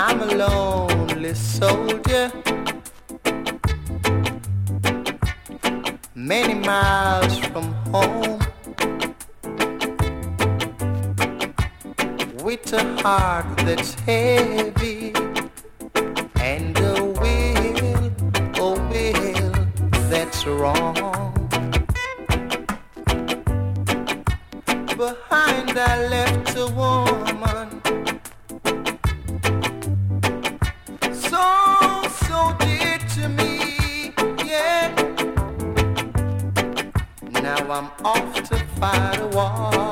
I'm a lonely soldier, many miles from home, with a heart that's heavy and a will that's wrong. Behind I left a woman so dear to me, yeah. Now I'm off to fight a war.